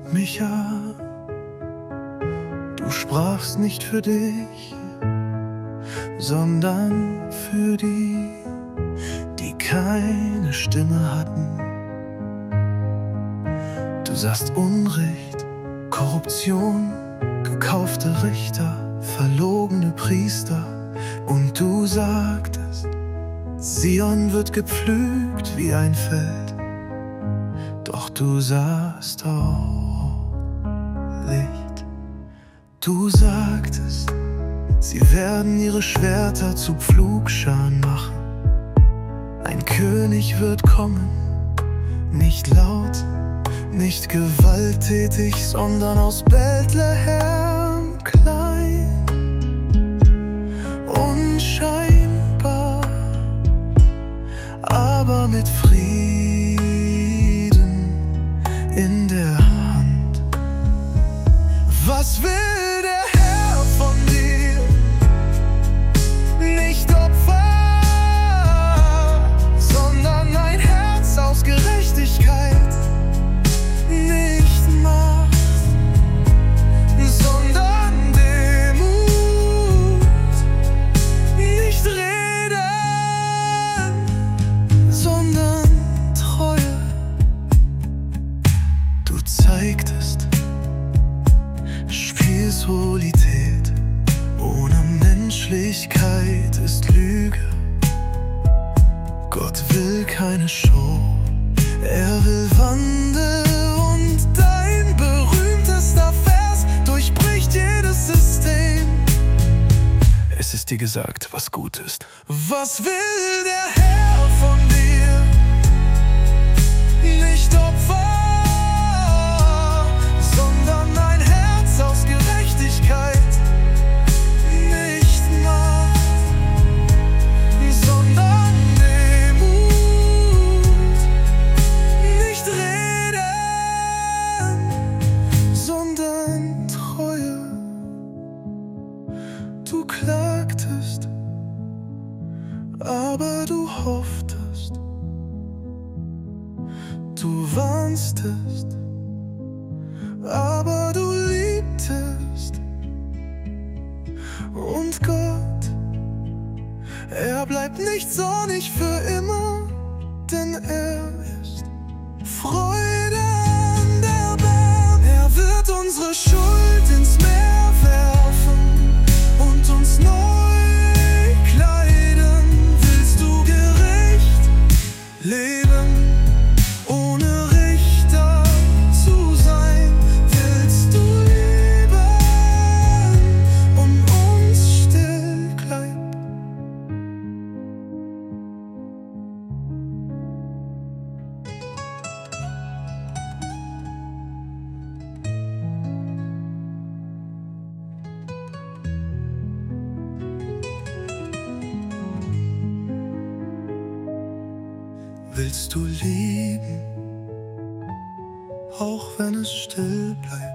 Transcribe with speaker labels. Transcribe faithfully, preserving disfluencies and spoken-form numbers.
Speaker 1: Micha, du sprachst nicht für dich, sondern für die, die keine Stimme hatten. Du sahst Unrecht, Korruption, gekaufte Richter, verlogene Priester, und du sagtest, Zion wird gepflügt wie ein Feld. Doch du sahst auch Licht. Du sagtest, sie werden ihre Schwerter zu Pflugscharen machen. Ein König wird kommen, nicht laut, nicht gewalttätig, sondern aus Bethlehem klein, unscheinbar, aber mit Frieden in der Hand. Was will der Herr von dir? Nicht Opfer, sondern ein Herz aus Gerechtigkeit. Nicht Macht, sondern Demut. Nicht Reden, sondern Treue. Du zeigtest Spiritualität ohne Menschlichkeit ist Lüge. Gott will keine Show, er will Wandel, und dein berühmtester Vers durchbricht jedes System. Es ist dir gesagt, was gut ist. Was will der Herr von dir? Nicht Opfer, sondern ein Herz aus Gerechtigkeit. Nicht Macht, sondern Demut. Nicht Reden, sondern Treue. Du klagtest, aber du hofftest. Du warnstest, aber du liebtest. Und Gott, er bleibt nicht zornig für immer, denn er ist Freude an der Bahn. Er wird unsere Schuld ins Meer werfen und uns neu kleiden. Willst du gerecht leben, ohne Richter zu sein? Willst du lieben, um uns still bleibt? Willst du lieben, auch wenn es still bleibt?